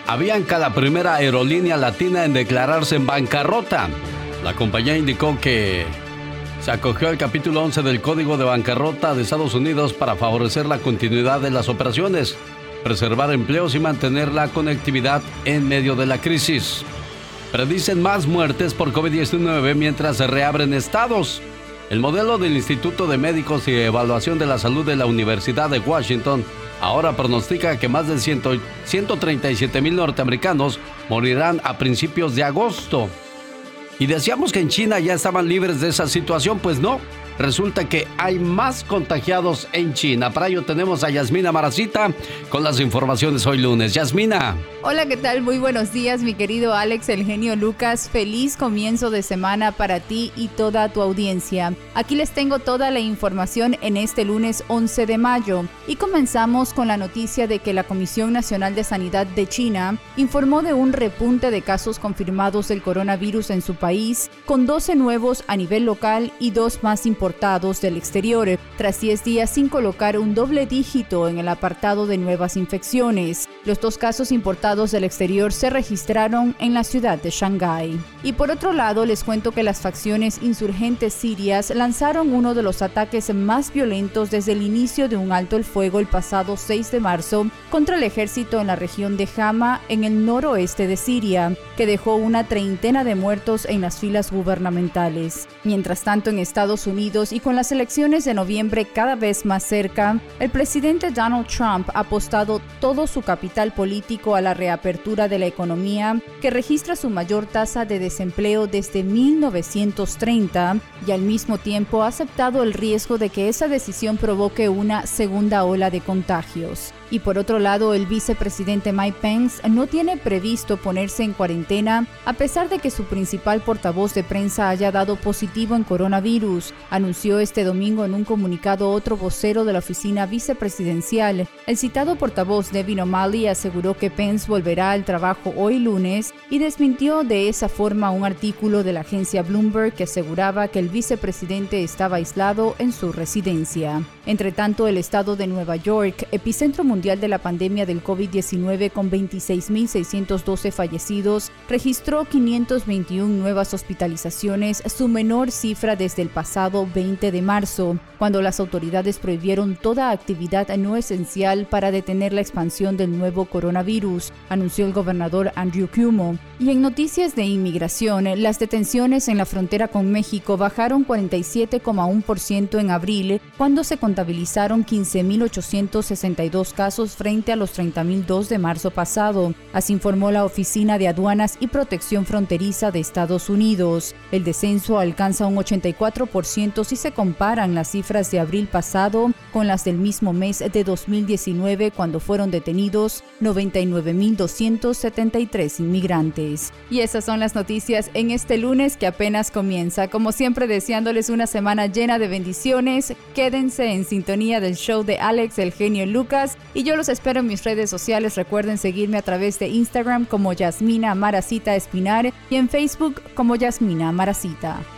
Avianca, la primera aerolínea latina en declararse en bancarrota. La compañía indicó que se acogió al capítulo 11 del Código de Bancarrota de Estados Unidos para favorecer la continuidad de las operaciones, preservar empleos y mantener la conectividad en medio de la crisis. Predicen más muertes por COVID-19 mientras se reabren estados. El modelo del Instituto de Médicos y Evaluación de la Salud de la Universidad de Washington ahora pronostica que más de 137,000 norteamericanos morirán a principios de agosto. Y decíamos que en China ya estaban libres de esa situación, pues no. Resulta que hay más contagiados en China. Para ello tenemos a Yasmina Maracita con las informaciones hoy lunes. Yasmina. Hola, ¿qué tal? Muy buenos días, mi querido Alex, el genio Lucas. Feliz comienzo de semana para ti y toda tu audiencia. Aquí les tengo toda la información en este lunes 11 de mayo. Y comenzamos con la noticia de que la Comisión Nacional de Sanidad de China informó de un repunte de casos confirmados del coronavirus en su país, con 12 nuevos a nivel local y 2 más importados del exterior, tras 10 días sin colocar un doble dígito en el apartado de nuevas infecciones. Los 2 casos importados del exterior se registraron en la ciudad de Shanghái. Y por otro lado, les cuento que las facciones insurgentes sirias lanzaron uno de los ataques más violentos desde el inicio de un alto el fuego el pasado 6 de marzo contra el ejército en la región de Hama, en el noroeste de Siria, que dejó una treintena de muertos en las filas gubernamentales. Mientras tanto, en Estados Unidos y con las elecciones de noviembre cada vez más cerca, el presidente Donald Trump ha apostado todo su capital político a la reapertura de la economía, que registra su mayor tasa de desempleo desde 1930, y al mismo tiempo ha aceptado el riesgo de que esa decisión provoque una segunda ola de contagios. Y por otro lado, el vicepresidente Mike Pence no tiene previsto ponerse en cuarentena, a pesar de que su principal portavoz de prensa haya dado positivo en coronavirus, anunció este domingo en un comunicado otro vocero de la oficina vicepresidencial. El citado portavoz Devin O'Malley aseguró que Pence volverá al trabajo hoy lunes y desmintió de esa forma un artículo de la agencia Bloomberg que aseguraba que el vicepresidente estaba aislado en su residencia. Entre tanto, el estado de Nueva York, epicentro mundial de la pandemia del COVID-19 con 26,612 fallecidos, registró 521 nuevas hospitalizaciones, su menor cifra desde el pasado 20 de marzo, cuando las autoridades prohibieron toda actividad no esencial para detener la expansión del nuevo coronavirus, anunció el gobernador Andrew Cuomo. Y en noticias de inmigración, las detenciones en la frontera con México bajaron 47,1% en abril, cuando se contabilizaron 15,862 casos frente a los 30,002 de marzo pasado, así informó la Oficina de Aduanas y Protección Fronteriza de Estados Unidos. El descenso alcanza un 84% si se comparan las cifras de abril pasado con las del mismo mes de 2019, cuando fueron detenidos 99,273 inmigrantes. Y esas son las noticias en este lunes que apenas comienza. Como siempre, deseándoles una semana llena de bendiciones. Quédense en sintonía del show de Alex, el genio Lucas, y yo los espero en mis redes sociales. Recuerden seguirme a través de Instagram como Yasmina Maracita Espinar y en Facebook como Yasmina Maracita.